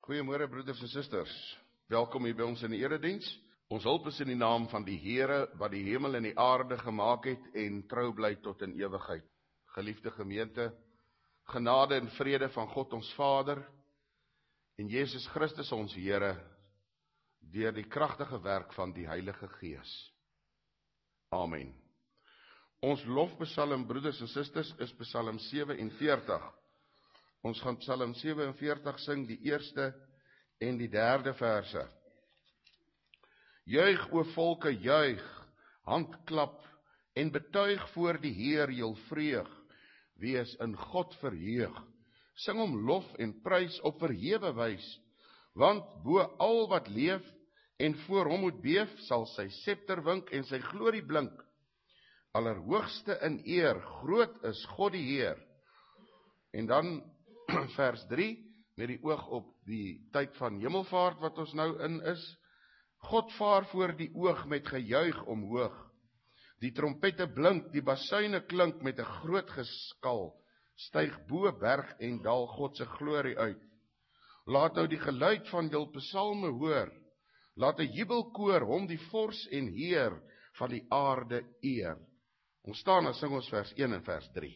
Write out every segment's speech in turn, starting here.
Goeiemôre broeders en susters. Welkom hier by ons in die erediens. Ons hulp is in die naam van die Here wat die hemel en die aarde gemaak het en trou bly tot in ewigheid. Geliefde gemeente, genade en vrede van God ons Vader en Jesus Christus ons Here deur die kragtige werk van die Heilige Gees. Amen. Ons lofpsalm, broeders en susters, is Psalm 47. Ons gaan Psalm 47 sing, die eerste en die derde verse. Juig, o volke, juig, handklap en betuig voor die Heer jul vreug, wees in God verheug. Sing hom lof en prys op verhewe wys, want bo al wat leef en voor hom moet beef, sal sy scepter wink en sy glorie blink. Allerhoogste in eer, groot is God die Heer. En dan vers 3, met die oog op die tyd van hemelvaart wat ons nou in is. God vaar voor die oog met gejuig omhoog. Die trompette blink, die basuine klink met 'n groot geskal. Styg bo berg en dal God se glorie uit. Laat nou die geluid van jul psalme hoor. Laat 'n jubelkoor hom die vors en heer van die aarde eer. Ons staan en sing ons vers 1 en vers 3.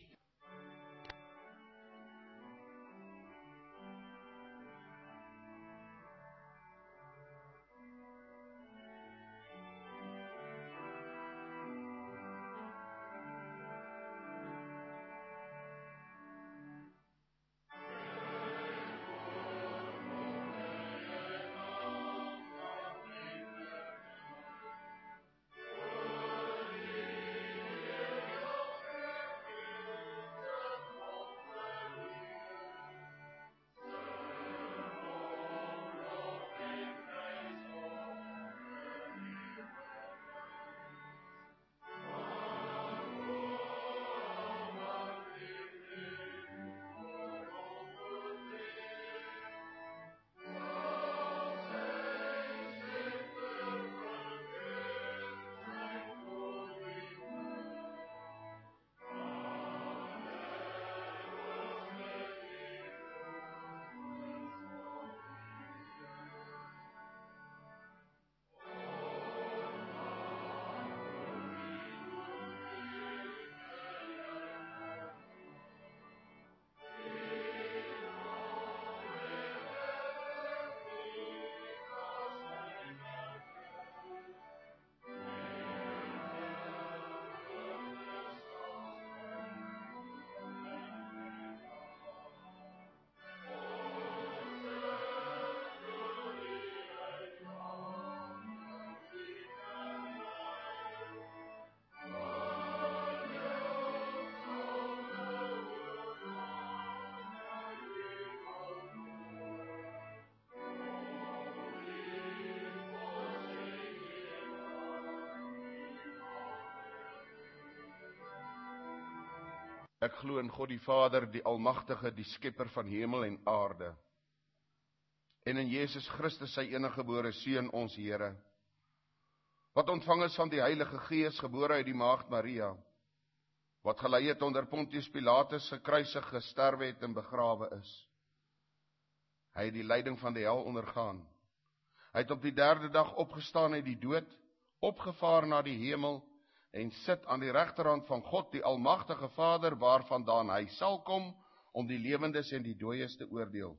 Ek glo in God die Vader, die Almagtige, die Skepper van hemel en aarde. En in Jesus Christus, sy eniggebore Seun, ons Here, wat ontvang is van die Heilige Gees, gebore uit die Maagd Maria, wat gelei het onder Pontius Pilatus, gekruisig, gesterwe het en begrawe is. Hy het die lyding van die hel ondergaan. Hy het op die derde dag opgestaan uit die dood, opgevaar na die hemel, en sit aan die regterhand van God, die Almagtige Vader, waarvandaan hy sal kom, om die lewendes en die dooies te oordeel.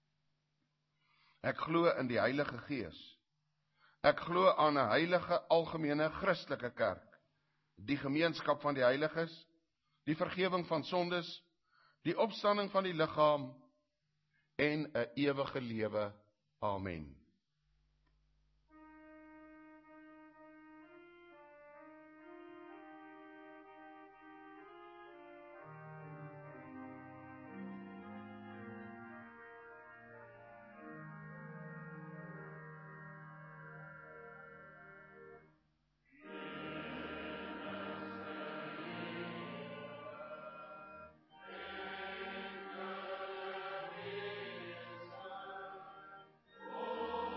Ek glo in die Heilige Gees. Ek glo aan 'n heilige, algemene, Christelike kerk, die gemeenskap van die heiliges, die vergifnis van sondes, die opstanding van die liggaam, en 'n ewige lewe. Amen. Oh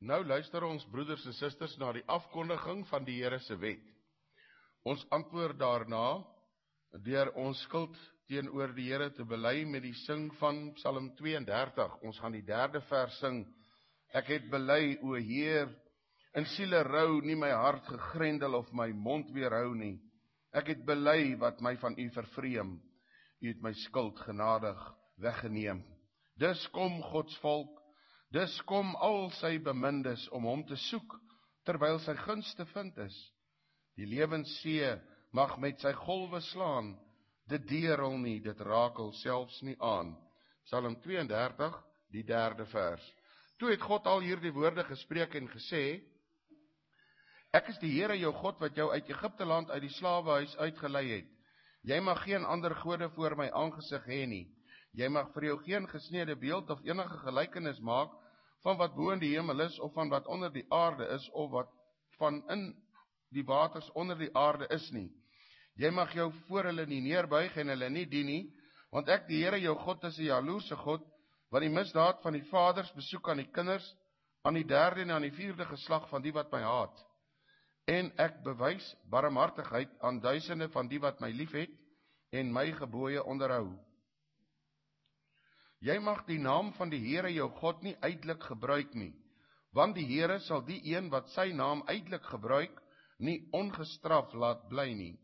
Nou luister ons broeders en susters na die afkondiging van die Here se wet. Ons antwoord daarna deur ons skuld teenoor die Here te bely met die sing van Psalm 32. Ons gaan die 3de vers sing. Ek het bely, o Heer, in siele rou, nie my hart gegrendel of my mond weerhou nie. Ek het bely wat my van u vervreem. U het my skuld genadig weggeneem. Dus kom Gods volk, dus kom al sy bemindes om hom te soek, terwyl sy gunst te vind is. Die lewenssee mag met sy golwe slaan, dit deurrol nie, dit rakel selfs nie aan. Psalm 32, die 3de vers. Toe het God al hierdie woorde gespreek en gesê, ek is die Here jou God wat jou uit Egipte land uit die slawehuis uitgelei het. Jy mag geen ander gode voor my aangesig hê nie. Jy mag vir jou geen gesneede beeld of enige gelykenis maak van wat bo in die hemel is, of van wat onder die aarde is, of wat van in die waters onder die aarde is nie. Jy mag jou voor hulle nie neerbuig en hulle nie dien nie, want ek die Here jou God is 'n jaloerse God, wat die misdaad van die vaders besoek aan die kinders, aan die 3de en aan die 4de geslag van die wat my haat. En ek bewys barmhartigheid aan duisende van die wat my liefhet en my gebooie onderhou. Jy mag die naam van die Here jou God nie uitelik gebruik nie, want die Here sal die een wat sy naam uitelik gebruik, nie ongestraf laat bly nie.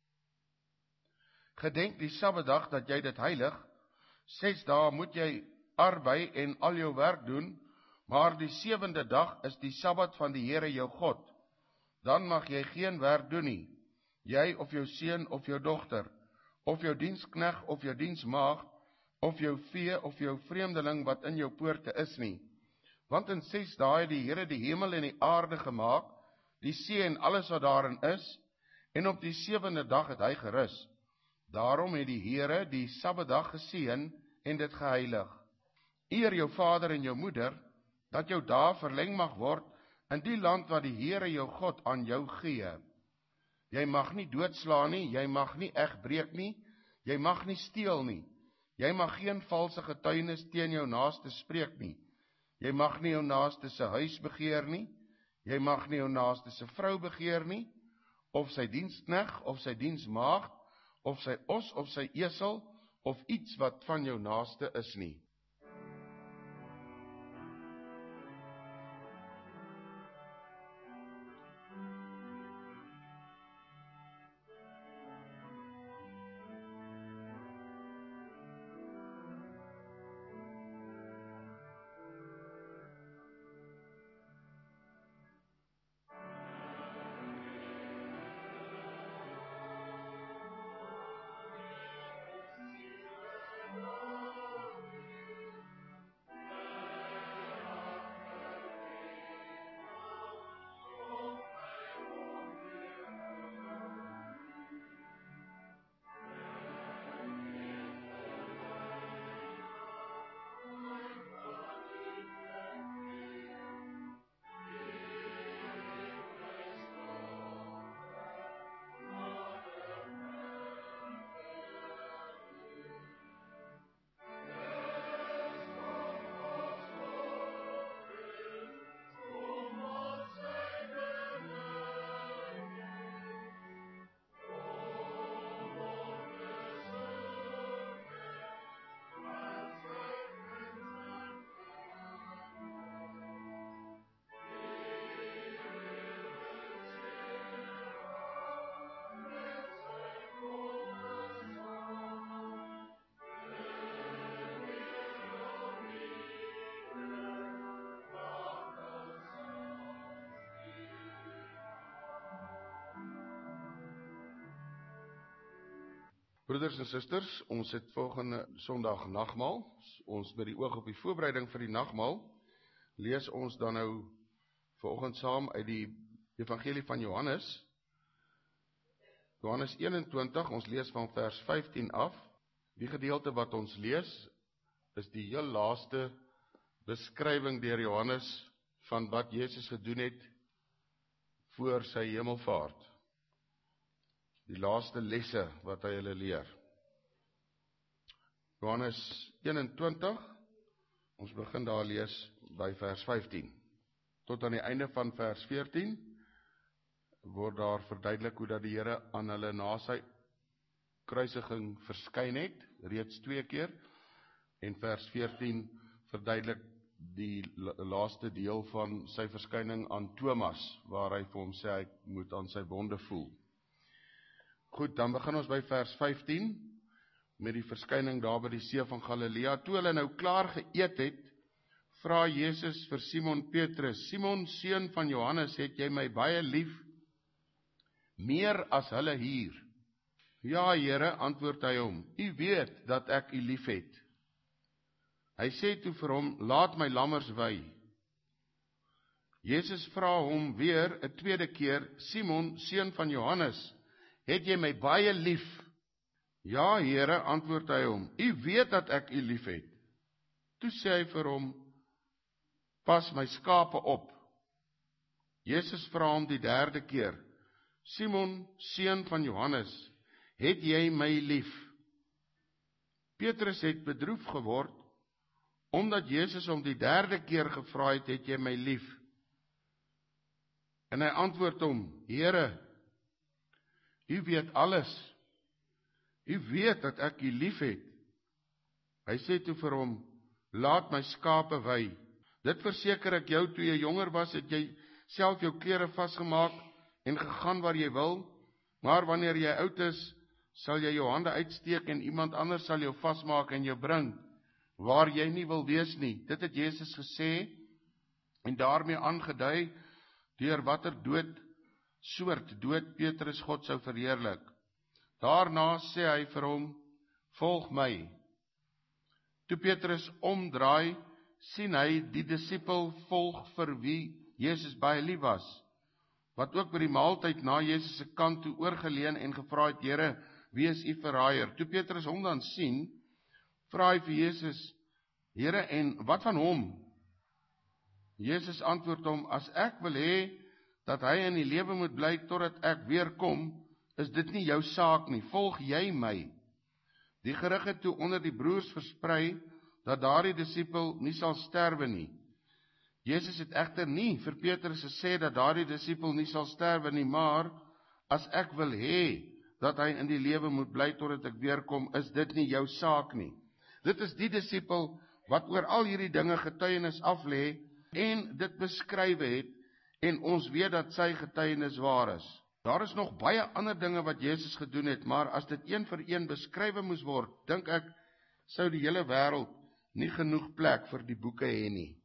Gedenk die Sabbatdag dat jy dit heilig. 6 dae moet jy arbei en al jou werk doen, maar die 7de dag is die Sabbat van die Here jou God. Dan mag jy geen werk doen nie, jy of jou seun of jou dogter, of jou dienskneg of jou diensmaagd, of jou vee of jou vreemdeling wat in jou poorte is nie. Want in 6 dae het die Here die hemel en die aarde gemaak, die see en alles wat daarin is, en op die 7de dag het hy gerus. Daarom het die Here die Sabbatdag geseën en dit geheilig. Eer jou vader en jou moeder, dat jou dae verleng mag word in die land wat die Here jou God aan jou gee. Jy mag nie doodslaan nie, jy mag nie egbreek nie, jy mag nie steel nie, jy mag geen valse getuienis teen jou naaste spreek nie, jy mag nie jou naaste se huis begeer nie, jy mag nie jou naaste se vrou begeer nie, of sy dienskneg, of sy diensmaagd, of sy os, of sy esel, of iets wat van jou naaste is nie. Broeders en susters, ons het volgende Sondag nagmaal. Ons met die oog op die voorbereiding vir die nagmaal, lees ons dan nou vanoggend saam uit die Evangelie van Johannes. Johannes 21, ons lees van vers 15 af. Die gedeelte wat ons lees, is die heel laaste beskrywing deur Johannes van wat Jesus gedoen het voor sy hemelvaart. Die laaste lesse wat hy hulle leer. Johannes 21, ons begin daar lees by vers 15. tot aan die einde van vers 14, word daar verduidelik hoe dat die Here aan hulle na sy kruisiging verskyn het, reeds 2 keer, en vers 14 verduidelik die laaste deel van sy verskyning aan Thomas, waar hy vir hom sê hy moet aan sy wonde voel. Goed, dan begin ons by vers 15, met die verskyning daar by die see van Galilea. Toe hulle nou klaar geëet het, vra Jesus vir Simon Petrus, Simon, seun van Johannes, het jy my baie lief, meer as hulle hier? Ja, Here, antwoord hy hom, u weet dat ek u lief het. Hy sê toe vir hom, laat my lammers wei. Jesus vra hom weer 'n tweede keer, Simon, seun van Johannes, het jy my baie lief? Ja, Here, antwoord hy hom, u weet dat ek u lief het. Toe sê hy vir hom, pas my skape op. Jesus vra hom die derde keer, Simon, seun van Johannes, het jy my lief? Petrus het bedroef geword, omdat Jesus hom die derde keer gevra het jy my lief? En hy antwoord hom, Here, u weet alles, u weet dat ek u lief het. Hy sê toe vir hom, laat my skape wei. Dit verseker ek jou, toe jy jonger was, het jy self jou klere vasgemaak en gegaan waar jy wil, maar wanneer jy oud is, sal jy jou hande uitsteek en iemand anders sal jou vasmaak en jou bring, waar jy nie wil wees nie. Dit het Jesus gesê, en daarmee aangedui, deur watter soort dood Petrus God sou verheerlik. Daarna sê hy vir hom, volg my. Toe Petrus omdraai, sien hy die disipel volg vir wie Jesus baie lief was, wat ook by die maaltyd na Jesus se kant toe oorgeleun en gevra het, Here, wie is u verraaier? Toe Petrus hom dan sien, vra hy vir Jesus, Here, en wat van hom? Jesus antwoord hom, as ek wil hê dat hy in die lewe moet bly totdat ek weer kom, is dit nie jou saak nie, volg jy my. Die gerug het toe onder die broers versprei, dat daardie disipel nie sal sterwe nie. Jesus het egter nie vir Petrus gesê dat daardie disipel nie sal sterwe nie, maar as ek wil hê dat hy in die lewe moet bly totdat ek weer kom, is dit nie jou saak nie. Dit is die disipel wat oor al hierdie dinge getuienis aflê en dit beskrywe het, en ons weet dat sy getuienis waar is. Daar is nog baie ander dinge wat Jesus gedoen het, maar as dit een vir een beskrywe moes word, dink ek, sou die hele wêreld nie genoeg plek vir die boeke hê nie.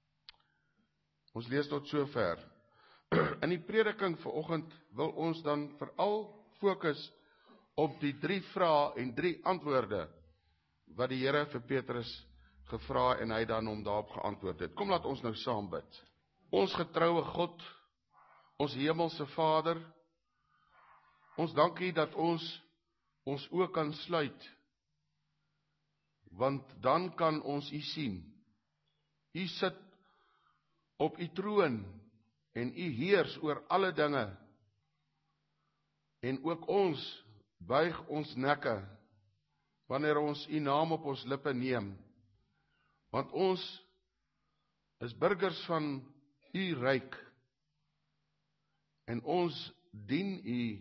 Ons lees tot sover. In die prediking vanoggend wil ons dan veral fokus op die 3 vrae en 3 antwoorde wat die Here vir Petrus gevra en hy dan hom daarop geantwoord het. Kom, laat ons nou saam bid. Ons getroue God, ons hemelse Vader, ons dankie dat ons oë kan sluit, want dan kan ons u sien. U sit op u troon en u heers oor alle dinge, en ook ons buig ons nekke wanneer ons u naam op ons lippe neem, want ons is burgers van u ryk, en ons dien u.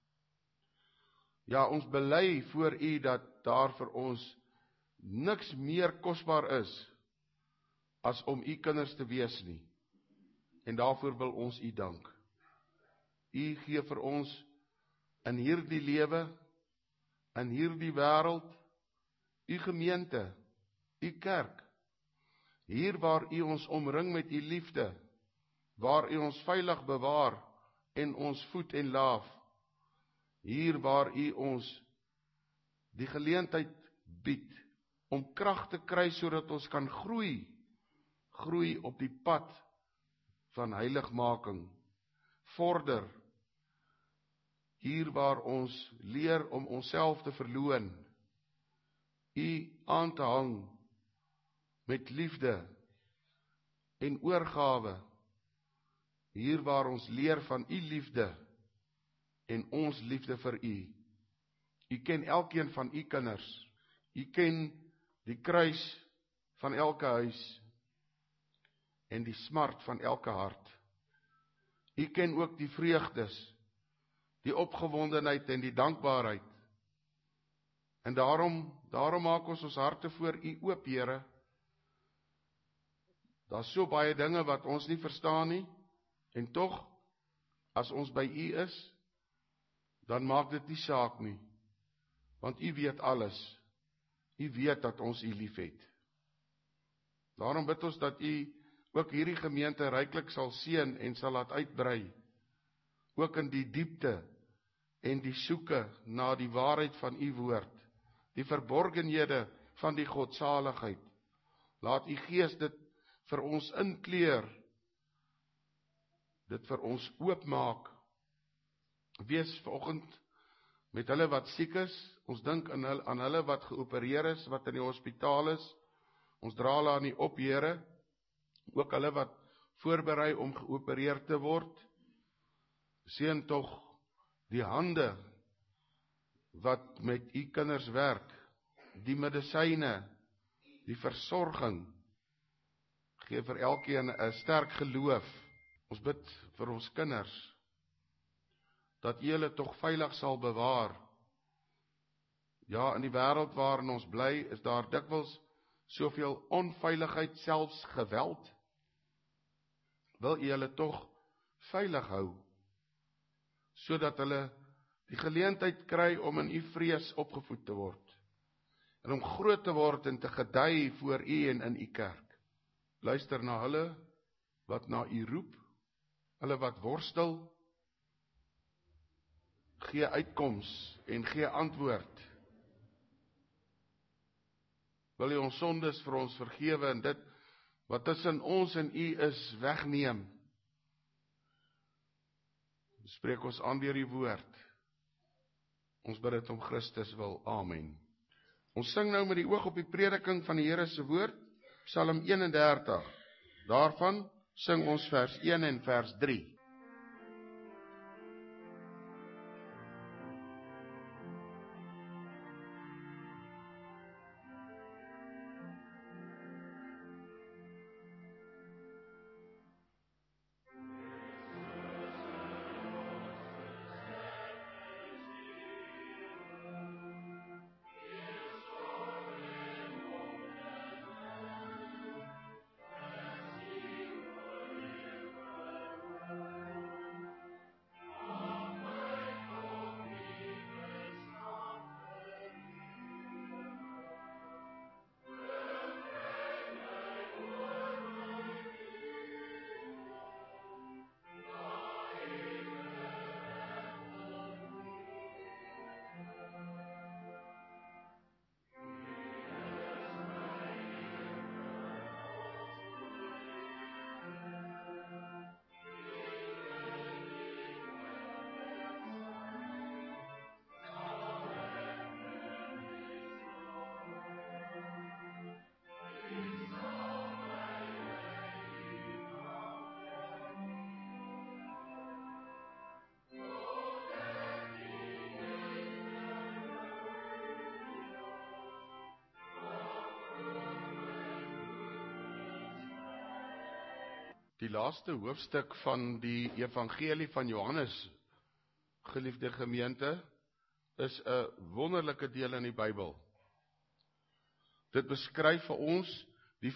Ja, ons bely voor u dat daar vir ons niks meer kosbaar is as om u kinders te wees nie. En daarvoor wil ons u dank. U gee vir ons in hierdie lewe, in hierdie wêreld, u gemeente, u kerk, hier waar u ons omring met u liefde, waar u ons veilig bewaar en ons voed en laaf, hier waar u ons die geleentheid bied om krag te kry sodat ons kan groei op die pad van heiligmaking, vorder, hier waar ons leer om onsself te verloon, u aan te hang met liefde en oorgawe, hier waar ons leer van u liefde en ons liefde vir u. U ken elkeen van u kinders, u ken die kruis van elke huis, en die smart van elke hart. U ken ook die vreugdes, die opgewondenheid en die dankbaarheid. En daarom maak ons harte voor U oop, Here. Daar's so baie dinge wat ons nie verstaan nie, en tog, as ons by U is, dan maak dit nie saak nie, want U weet alles. U weet dat ons U liefhet. Daarom bid ons dat U ook hierdie gemeente ryklik sal seën en sal laat uitbrei, ook in die diepte en die soeke na die waarheid van U woord, die verborgenhede van die godsaligheid. Laat U Gees dit vir ons inkleur, dit vir ons oopmaak. Wees vanoggend met hulle wat siek is, ons dink aan hulle wat geopereer is, wat in die hospitaal is, ons dra hulle aan U op, Here, ook hulle wat voorberei om geopereer te word. Seën tog die hande wat met U kinders werk, die medisyne, die versorging. Gee vir elkeen 'n sterk geloof. Ons bid vir ons kinders, dat U hulle tog veilig sal bewaar. Ja, in die wêreld waarin ons bly, is daar dikwels soveel onveiligheid, selfs geweld. Wil U hulle tog veilig hou, sodat hulle die geleentheid kry om in U vrees opgevoed te word, en om groot te word en te gedei voor U en in U kerk. Luister na hulle wat na U roep, hulle wat worstel, gee uitkoms en gee antwoord. Wil U ons sondes vir ons vergewe en dit wat tussen ons en U is wegneem. Spreek ons aan deur U woord. Ons bid dit om Christus wil. Amen. Ons sing nou met die oog op die prediking van die Here se woord, Psalm 31. Daarvan sing ons vers 1 en vers 3. Die laaste hoofstuk van die Evangelie van Johannes, geliefde gemeente, is 'n wonderlike deel in die Bybel. Dit beskryf vir ons die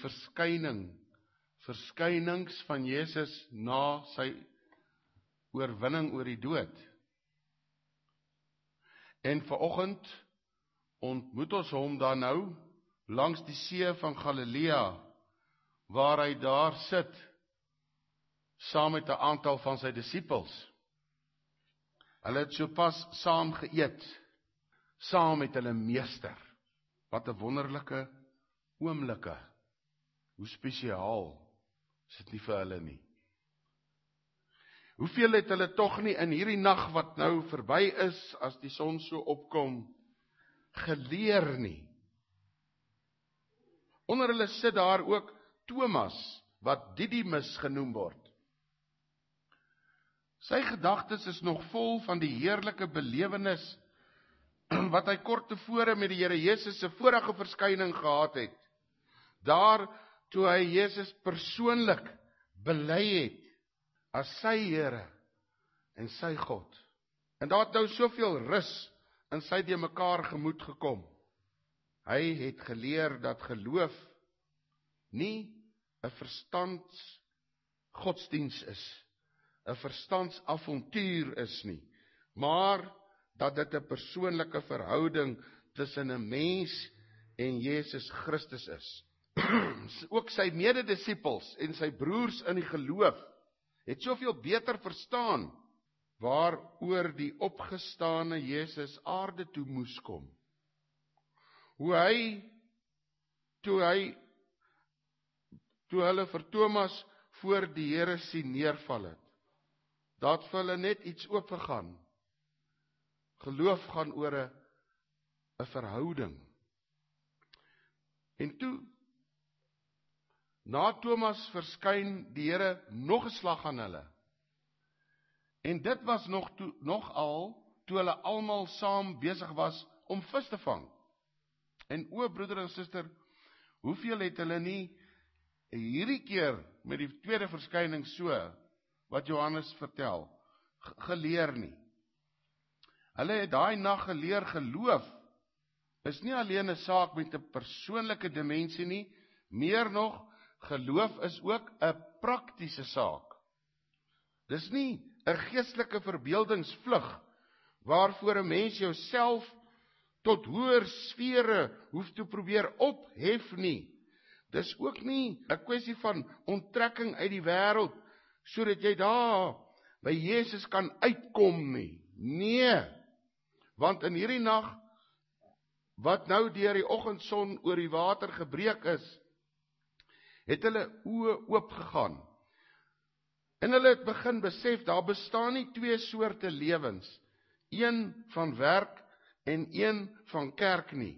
verskynings van Jesus na sy oorwinning oor die dood. En vanoggend ontmoet ons hom dan nou langs die see van Galilea, waar hy daar sit, saam met 'n aantal van sy disippels. Hulle het sopas saam geëet, saam met hulle meester. Wat 'n wonderlike oomblikke. Hoe spesiaal is dit nie vir hulle nie. Hoeveel het hulle tog nie in hierdie nag wat nou verby is, as die son so opkom, geleer nie. Onder hulle sit daar ook Thomas, wat Didimus genoem word. Sy gedagtes is nog vol van die heerlike belewenis wat hy kort tevore met die Here Jesus se vorige verskyning gehad het. Daar toe hy Jesus persoonlik bely het as sy Here en sy God. En daar het nou soveel rus in sy de mekaar gemoed gekom. Hy het geleer dat geloof nie 'n verstandsgodsdiens is, 'n verstandsavontuur is nie, maar dat dit 'n persoonlike verhouding tussen 'n mens en Jesus Christus is. Ook sy mededisippels en sy broers in die geloof het soveel beter verstaan waaroor die opgestane Jesus aarde toe moes kom. Hoe hy, toe hulle vir Thomas voor die Here sien neerval het, dat vir hulle net iets oopgegaan. Geloof gaan oor 'n verhouding. En toe, na Thomas verskyn die Here nog 'n slag aan hulle. En dit was nogal toe hulle almal saam besig was om vis te vang. En o broeder en suster, hoeveel het hulle nie hierdie keer met die tweede verskyning so, wat Johannes vertel, geleer nie. Hulle het daai nag geleer geloof is nie alleen 'n saak met 'n persoonlike dimensie nie, meer nog, geloof is ook 'n praktiese saak. Dis nie 'n geestelike verbeeldingsvlug, waarvoor 'n mens jouself tot hoër sfere hoef te probeer ophef nie. Dis ook nie 'n kwessie van onttrekking uit die wêreld, sodat jy daar by Jesus kan uitkom nie. Nee, want in hierdie nag, wat nou deur die oggendson oor die water gebreek is, het hulle oë oop gegaan. En hulle het begin besef, daar bestaan nie twee soorte lewens, een van werk en een van kerk nie.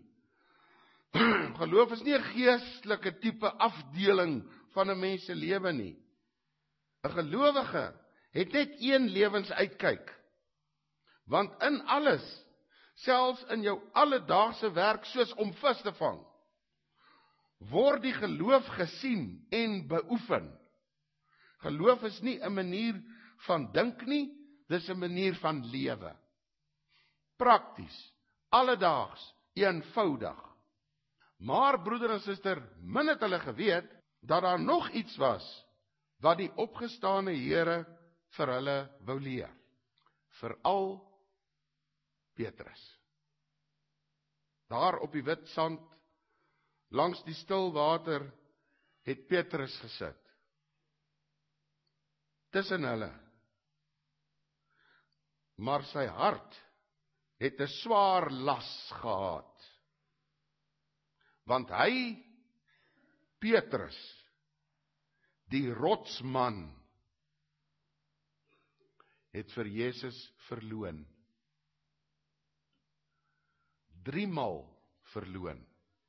Geloof is nie 'n geestelike tipe afdeling van 'n mens se lewe nie. 'n Gelowige het net een lewensuitkyk. Want in alles, selfs in jou alledaagse werk soos om vis te vang, word die geloof gesien en beoefen. Geloof is nie 'n manier van dink nie, dis 'n manier van lewe. Prakties, alledaags, eenvoudig. Maar broeder en suster, min het hulle geweet dat daar nog iets was wat die opgestane Here vir hulle wou leer. Veral Petrus. Daar op die wit sand, langs die stil water, het Petrus gesit. Tussen hulle. Maar sy hart het 'n swaar las gehad. Want hy, Petrus, die rotsman, het vir Jesus verloon. 3 maal verloon.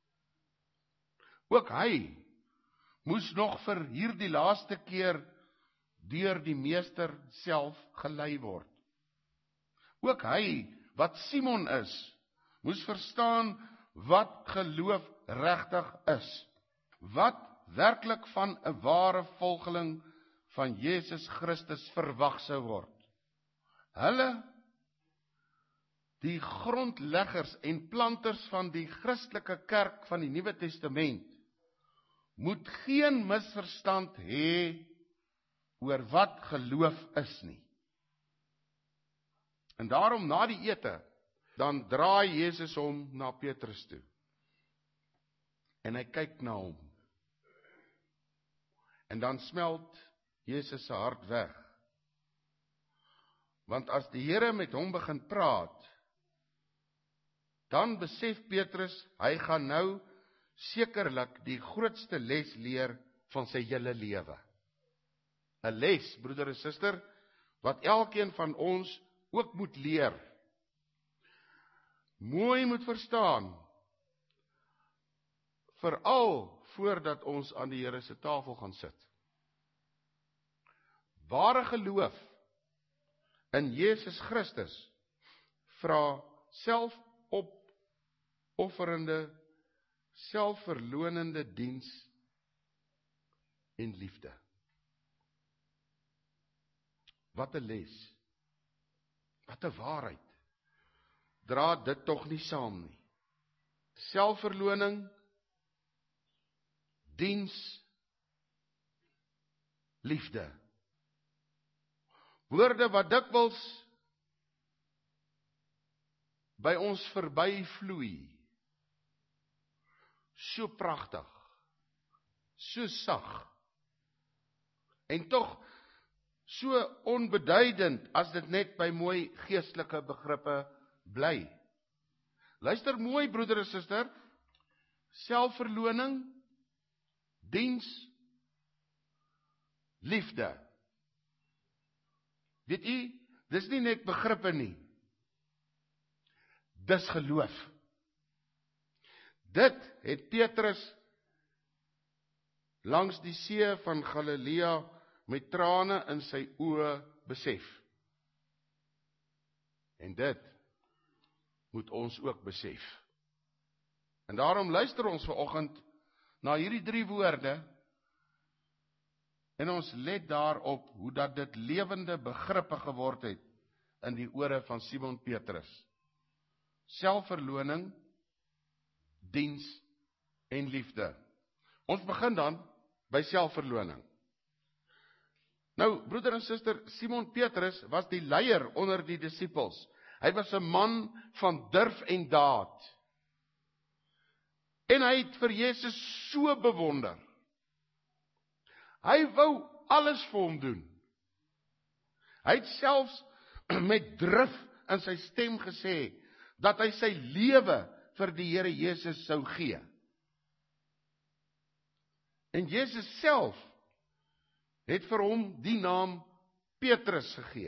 Ook hy moes nog vir hierdie laaste keer deur die meester self gelei word. Ook hy, wat Simon is, moes verstaan wat geloof regtig is. Wat werklik van 'n ware volgeling van Jesus Christus verwag sou word. Hulle, die grondleggers en planters van die Christelike kerk van die Nuwe Testament, moet geen misverstand hê oor wat geloof is nie. En daarom na die ete, dan draai Jesus hom na Petrus toe. En hy kyk na hom. En dan smelt Jesus se hart weg. Want as die Here met hom begin praat, dan besef Petrus, hy gaan nou sekerlik die grootste les leer van sy hele lewe. 'n Les, broeder en suster, wat elkeen van ons ook moet leer. Mooi moet verstaan, veral voordat ons aan die Here se tafel gaan sit. Ware geloof in Jesus Christus vra selfopofferende, selfverlonende diens en liefde. Wat 'n les. Wat 'n waarheid. Dra dit tog nie saam nie. Selfverloning, diens, liefde. Woorde wat dikwels by ons verby vloei. So pragtig, so sag, en tog so onbeduidend as dit net by mooi geestelike begrippe bly. Luister mooi, broeder en suster, selfverloning, diens, liefde. Weet u, dis nie net begrippe nie. Dis geloof. Dit het Petrus langs die see van Galilea met trane in sy oë besef. En dit moet ons ook besef. En daarom luister ons vanoggend na hierdie 3 woorde en ons let daarop hoe dat dit lewende begrippe geword het in die ore van Simon Petrus. Selfverloning, diens en liefde. Ons begin dan by selfverloning. Nou, broeder en suster, Simon Petrus was die leier onder die disippels. Hy was 'n man van durf en daad. En hy het vir Jesus so bewonder. Hy wou alles vir hom doen. Hy het selfs met drif in sy stem gesê dat hy sy lewe vir die Here Jesus sou gee. En Jesus self het vir hom die naam Petrus gegee.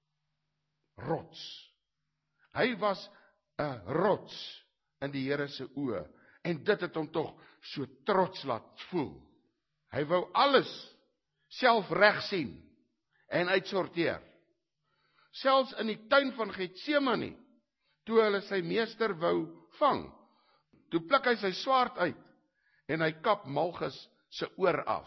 Rots. Hy was 'n rots in die Here se oë en dit het hom tog so trots laat voel. Hy wou alles self reg sien en uitsorteer. Selfs in die tuin van Getsemane, toe hulle sy meester wou vang, toe pluk hy sy swaard uit en hy kap Malchus se oor af.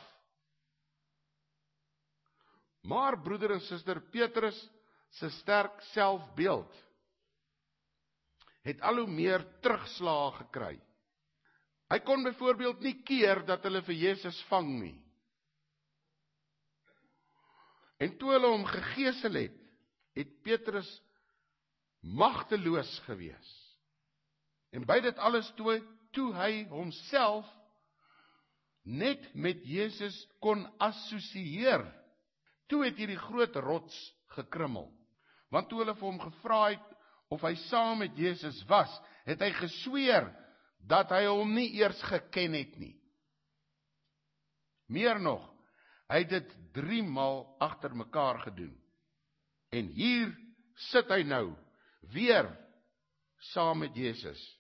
Maar broeder en suster, Petrus se sterk selfbeeld het al hoe meer terugslae gekry. Hy kon byvoorbeeld nie keer dat hulle vir Jesus vang nie. En toe hulle hom gegeesel het Petrus magteloos gewees. En by dit alles toe hy homself net met Jesus kon assosieer, toe het hierdie groot rots gekrummel. Want toe hulle vir hom gevra het of hy saam met Jesus was, het hy gesweer dat hy hom nie eers geken het nie. Meer nog, hy het dit 3 maal agter mekaar gedoen. En hier sit hy nou, weer saam met Jesus.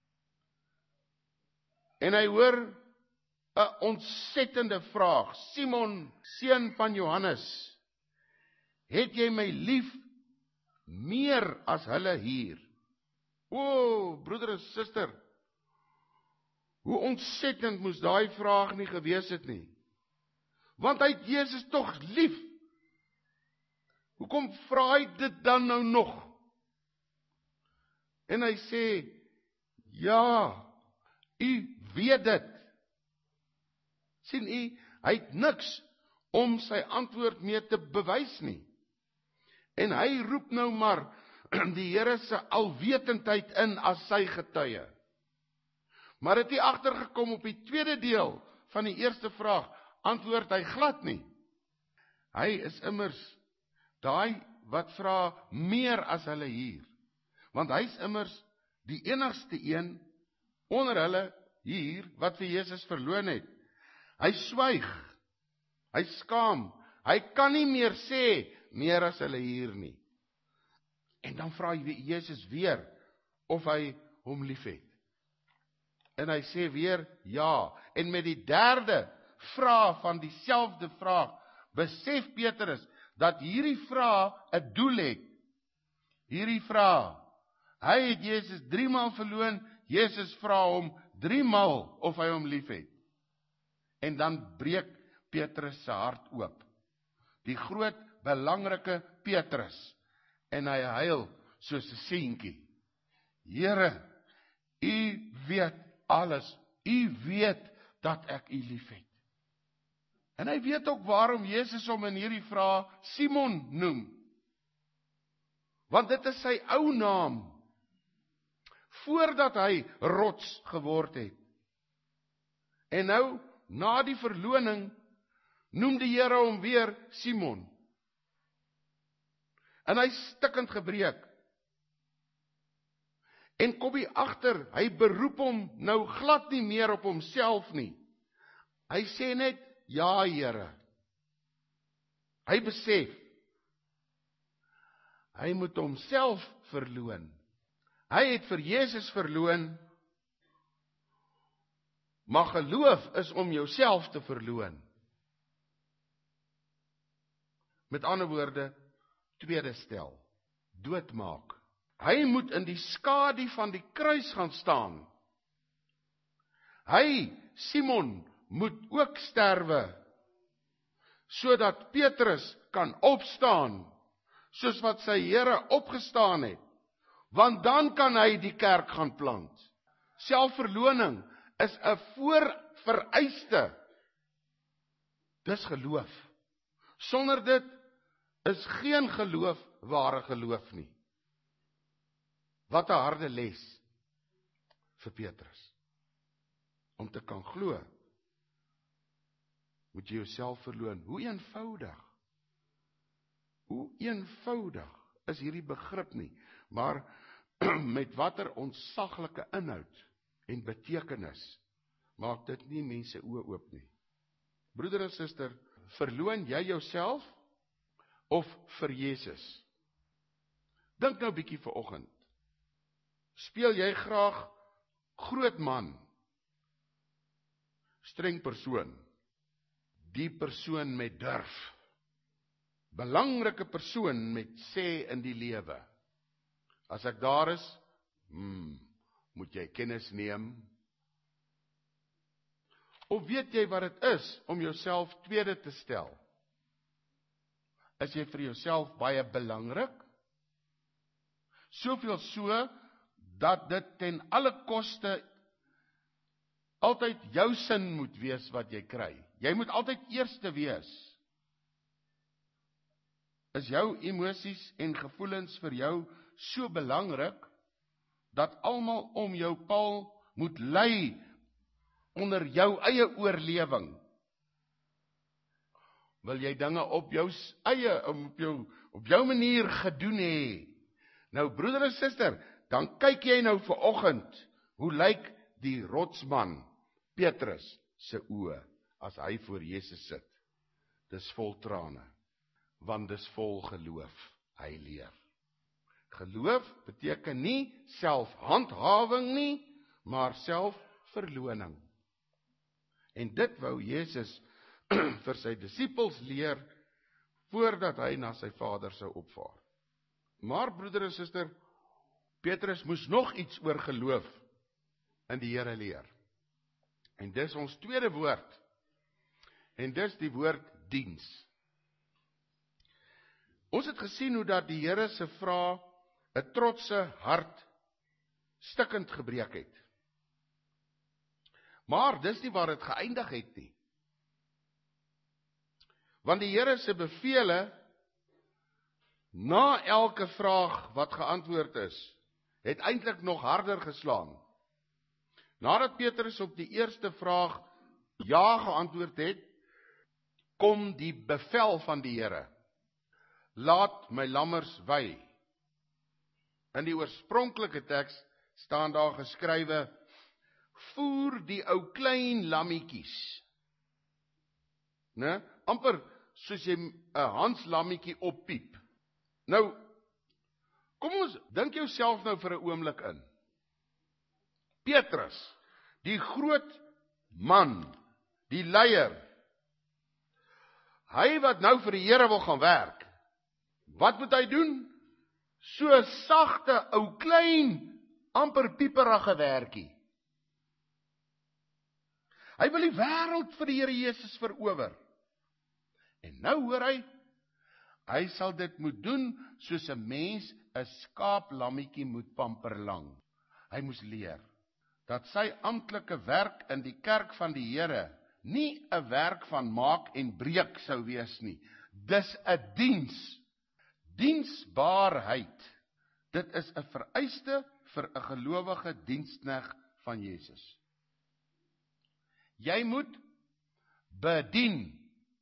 En hy hoor 'n ontsettende vraag. Simon, seun van Johannes, het jy my lief meer as hulle hier? O, broeder en suster, hoe ontsettend moes daai vraag nie gewees het nie. Want hy het Jesus tog lief. Hoekom vra hy dit dan nou nog? En hy sê, ja, u weet dit. Sien u, hy het niks om sy antwoord mee te bewys nie. En hy roep nou maar die Here se alwetendheid in as sy getuie. Maar het hy agtergekom op die tweede deel van die eerste vraag, antwoord hy glad nie. Hy is immers daai wat vra meer as hulle hier. Want hy is immers die enigste een onder hulle hier wat vir Jesus verloon het. Hy swyg, hy skaam, hy kan nie meer sê meer as hulle hier nie. En dan vra Jesus weer of hy hom liefhet. En hy sê weer ja. En met die derde vraag van dieselfde vraag, besef Petrus dat hierdie vraag 'n doel het. Hierdie vraag. Hy het Jesus 3 maal verloon, Jesus vra hom 3 maal of hy hom liefhet. En dan breek Petrus se hart oop. Die groot belangrike Petrus, en hy huil soos 'n seentjie. Here, U weet alles, U weet dat ek U liefhet. En hy weet ook waarom Jesus hom in hierdie vraag Simon noem. Want dit is sy ou naam, voordat hy rots geword het. En nou, na die verloning, noem die Here hom weer Simon. En hy stikkend gebreek. En kom hier agter, hy beroep hom nou glad nie meer op homself nie. Hy sê net, ja Here. Hy besef, hy moet homself verloon. Hy het vir Jesus verloon, maar geloof is om jouself te verloon. Met ander woorde, tweede stel, doodmaak. Hy moet in die skadu van die kruis gaan staan. Hy, Simon, moet ook sterwe, sodat Petrus kan opstaan, soos wat sy Here opgestaan het, want dan kan hy die kerk gaan plant. Selfverloning is 'n voorvereiste. Dis geloof. Sonder dit is geen geloof ware geloof nie. Wat 'n harde les vir Petrus. Om te kan glo, moet jy jouself verloon. Hoe eenvoudig is hierdie begrip nie, maar met watter ontsaglike inhoud en betekenis maak dit nie mense oë oop nie. Broeder en suster, verloon jy jouself of vir Jesus? Dink nou bietjie vanoggend. Speel jy graag groot man, streng persoon, die persoon met durf, belangrike persoon met sê in die lewe. As ek daar is, moet jy kennis neem. Of weet jy wat dit is om jouself tweede te stel? Is jy vir jouself baie belangrik? Soveel so, dat dit ten alle koste altyd jou sin moet wees wat jy kry. Jy moet altyd eerste wees. Is jou emosies en gevoelens vir jou so belangrik, dat almal om jou paal moet ly onder jou eie oorlewing? Wil jy dinge op jou eie, op jou manier gedoen hê? Nou broeder en suster, dan kyk jy nou vanoggend, hoe lyk die rotsman, Petrus, se oë, as hy voor Jesus sit. Dis vol trane, want dis vol geloof, hy leer. Geloof beteken nie selfhandhawing nie, maar selfverloning. En dit wou Jesus vir sy disippels leer, voordat hy na sy Vader sou opvaar. Maar broeder en suster, Petrus moes nog iets oor geloof in die Here leer. En dis ons tweede woord. En dis die woord diens. Ons het gesien hoe dat die Here se vraag 'n trotse hart stikkend gebreek het. Maar dis nie waar dit geëindig het nie. Want die Here se bevele na elke vraag wat geantwoord is, het eintlik nog harder geslaan. Nadat Petrus op die eerste vraag ja geantwoord het, kom die bevel van die Here. Laat my lammers wei. In die oorspronklike teks staan daar geskrywe, voer die ou klein lammetjies. Amper soos jy 'n hanslammetjie oppiep. Nou, kom ons dink jouself nou vir 'n oomblik in. Petrus, die groot man, die leier, hy wat nou vir die Here wil gaan werk, wat moet hy doen? So sagte, ou klein, amper pieperige werkie. Hy wil die wêreld vir die Here Jesus verower. En nou hoor hy, Hy sal dit moet doen soos 'n mens 'n skaaplammetjie moet pamperlang. Hy moes leer dat sy amptelike werk in die kerk van die Here nie 'n werk van maak en breek sou wees nie. Dis 'n diens. Diensbaarheid. Dit is 'n vereiste vir 'n gelowige diensknegt van Jesus. Jy moet bedien.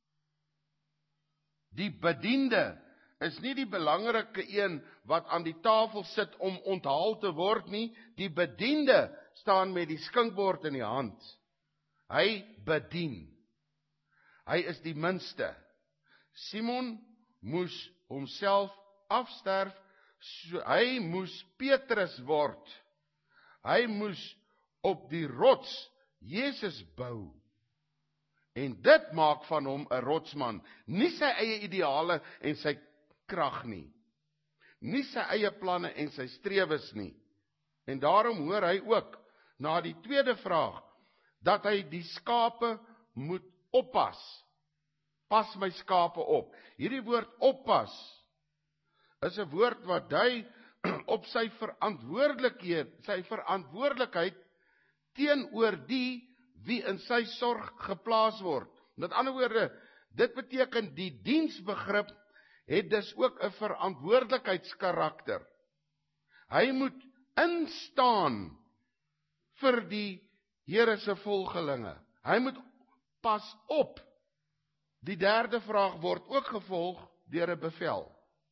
Die bediende is nie die belangrike een wat aan die tafel sit om onthaal te word nie. Die bediende staan met die skinkbord in die hand. Hy bedien. Hy is die minste. Simon moes homself afsterf, hy moes Petrus word. Hy moes op die rots Jesus bou. En dit maak van hom 'n rotsman, nie sy eie ideale en sy krag nie. Nie sy eie planne en sy strewes nie. En daarom hoor hy ook, na die tweede vraag, dat hy die skape moet oppas. Pas my skape op. Hierdie woord oppas is 'n woord wat dui op sy verantwoordelikheid teenoor die wie in sy sorg geplaas word. Met ander woorde, dit beteken die diensbegrip het dus ook 'n verantwoordelikheidskarakter. Hy moet instaan vir die Here se volgelinge. Hy moet pas op. Die derde vraag word ook gevolg deur 'n bevel.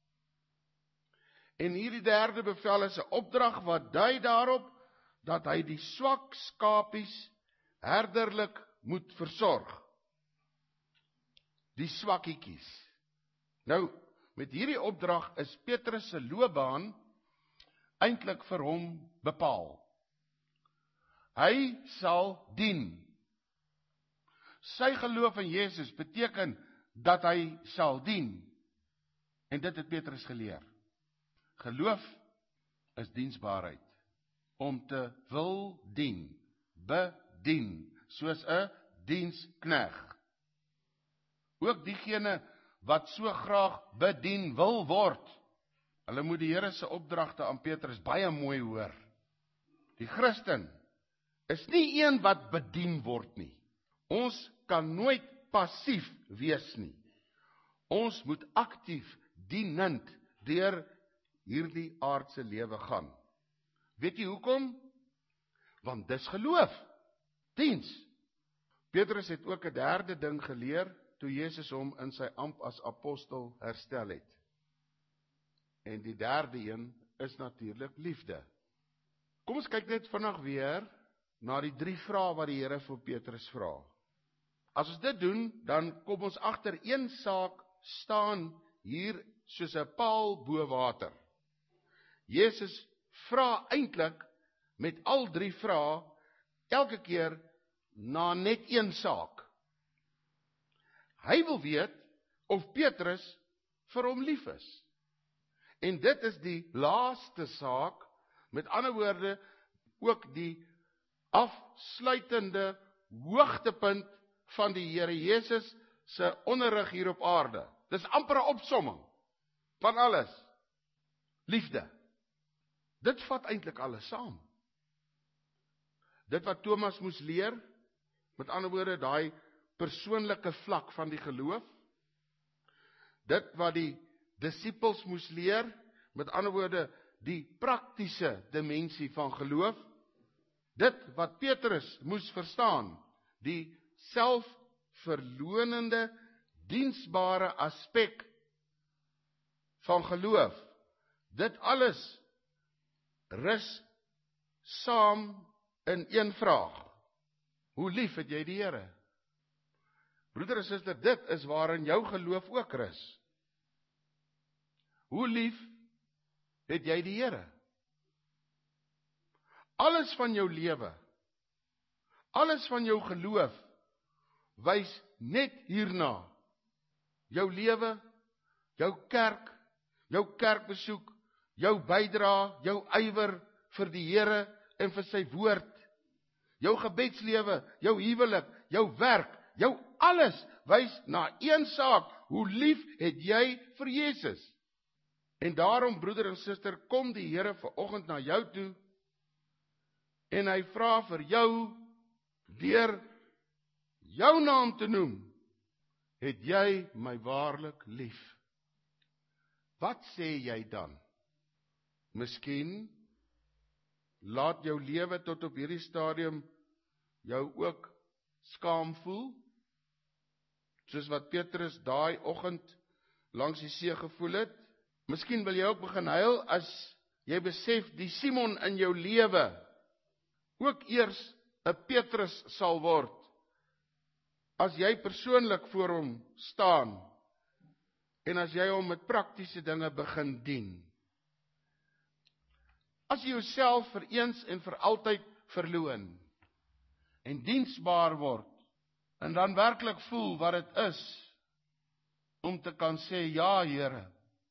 En hierdie derde bevel is 'n opdrag wat dui daarop dat hy die swak skapies herderlik moet versorg. Die swakkietjies. Nou, met hierdie opdrag is Petrus se loopbaan eintlik vir hom bepaal. Hy sal dien. Sy geloof in Jesus beteken dat hy sal dien. En dit het Petrus geleer. Geloof is diensbaarheid. Om te wil dien, bedien, soos 'n diensknegt. Ook diegene wat so graag bedien wil word, hulle moet die Here se opdragte aan Petrus baie mooi hoor. Die Christen is nie een wat bedien word nie. Ons kan nooit passief wees nie. Ons moet aktief, dienend deur hierdie aardse lewe gaan. Weet jy hoekom? Want dis geloof. Diens. Petrus het ook 'n derde ding geleer toe Jesus hom in sy ampt as apostel herstel het. En die derde een is natuurlik liefde. Kom ons kyk net vinnig weer na die 3 vrae wat die Here vir Petrus vra. As ons dit doen, dan kom ons agter een saak staan hier soos 'n paal bo water. Jesus vra eintlik met al 3 vrae elke keer na net een saak. Hy wil weet of Petrus vir hom lief is. En dit is die laaste saak, met ander woorde ook die afsluitende hoogtepunt van die Here Jesus se onderrig hier op aarde. Dis amper 'n opsomming van alles. Liefde. Dit vat eintlik alles saam. Dit wat Thomas moes leer, met ander woorde daai persoonlike vlak van die geloof. Dit wat die disippels moes leer, met ander woorde die praktiese dimensie van geloof. Dit wat Petrus moes verstaan, die selfverlonende, diensbare aspek van geloof. Dit alles rus saam in een vraag. Hoe lief het jy die Here? Broeder en suster, dit is waarin jou geloof ook rus. Hoe lief het jy die Here? Alles van jou lewe, alles van jou geloof, wys net hierna. Jou lewe, jou kerkbesoek, jou bydra, jou ywer vir die Here en vir sy woord, jou gebedslewe, jou huwelik, jou werk, jou alles wys na een saak, hoe lief het jy vir Jesus? En daarom, broeder en suster, kom die Here vanoggend na jou toe, en hy vra vir jou, deur jou naam te noem, het jy my waarlik lief? Wat sê jy dan? Miskien laat jou lewe tot op hierdie stadium jou ook skaam voel, soos wat Petrus daai oggend langs die see gevoel het. Miskien wil jy ook begin huil as jy besef die Simon in jou lewe ook eers 'n Petrus sal word, as jy persoonlik voor hom staan, en as jy hom met praktiese dinge begin dien. As jy jouself vir eens en vir altyd verloon, en diensbaar word, en dan werklik voel wat dit is, om te kan sê, ja Here,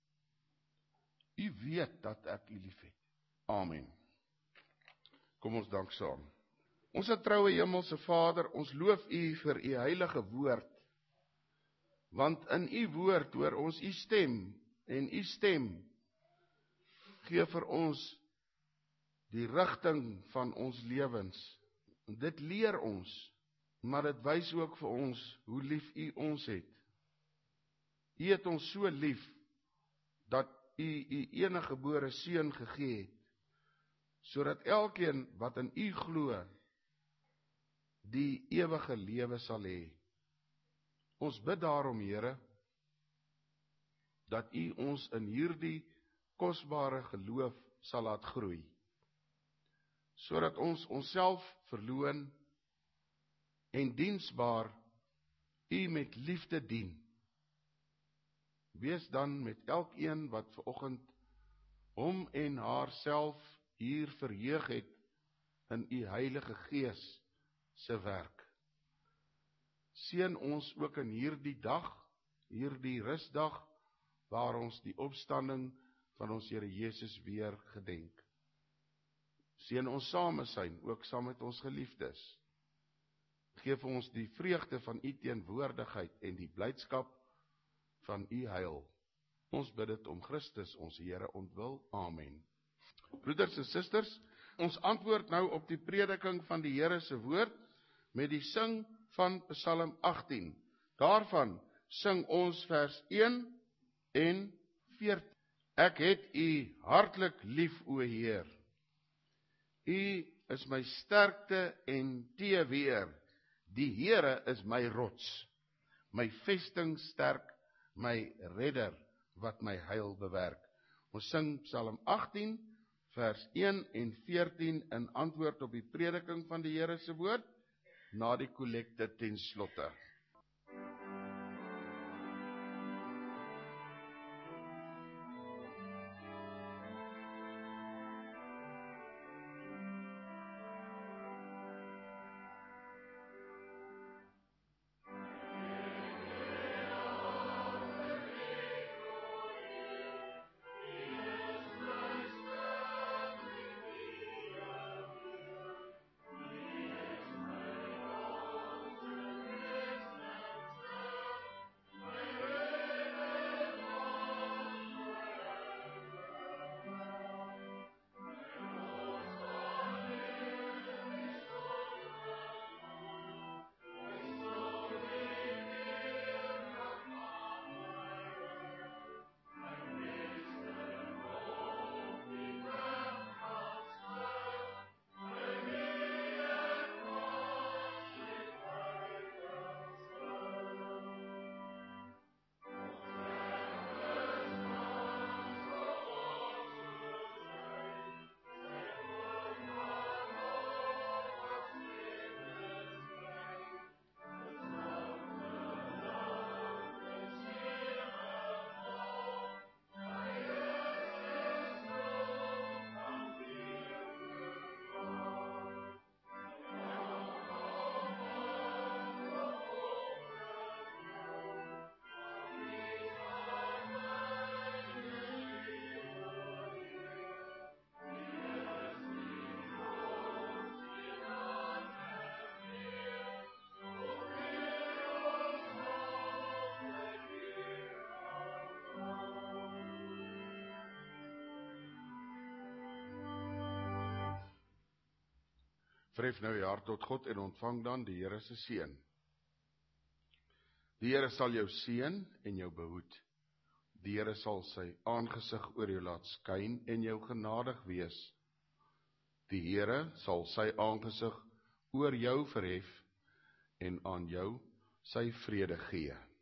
U weet dat ek U liefhet. Amen. Kom ons dank saam. Ons troue Hemelse Vader, ons loof U vir U heilige woord, want in U woord hoor ons U stem, en U stem gee vir ons die rigting van ons lewens. Dit leer ons, maar dit wys ook vir ons hoe lief U ons het. U het ons so lief, dat U U enige gebore seun gegee het, sodat elkeen wat in U glo, die ewige lewe sal hê. Ons bid daarom, Here, dat U ons in hierdie kosbare geloof sal laat groei, sodat ons onsself verloon en diensbaar U met liefde dien. Wees dan met elkeen wat vanoggend hom en haarself hier verheug het in U Heilige Gees se werk. Seën ons ook in hierdie dag, hierdie rusdag, waar ons die opstanding van ons Here Jesus weer gedenk. Seën ons samesyn, ook saam met ons geliefdes. Geef ons die vreugde van U teenwoordigheid en die blydskap van U heil. Ons bid dit om Christus, ons Here ontwil. Amen. Broeders en susters, ons antwoord nou op die prediking van die Here se woord met die sing van Psalm 18. Daarvan sing ons vers 1 en 14. Ek het U hartlik lief, o Heer. U is my sterkte en teeweer. Die Here is my rots, my vesting sterk, my redder, wat my heil bewerk. Ons sing Psalm 18, vers 1 en 14 in antwoord op die prediking van die Here se woord, na die kollekte ten slotte. Verhef nou jou hart tot God en ontvang dan die Here se seën. Die Here sal jou seën en jou behoed. Die Here sal sy aangesig oor jou laat skyn en jou genadig wees. Die Here sal sy aangesig oor jou verhef en aan jou sy vrede gee.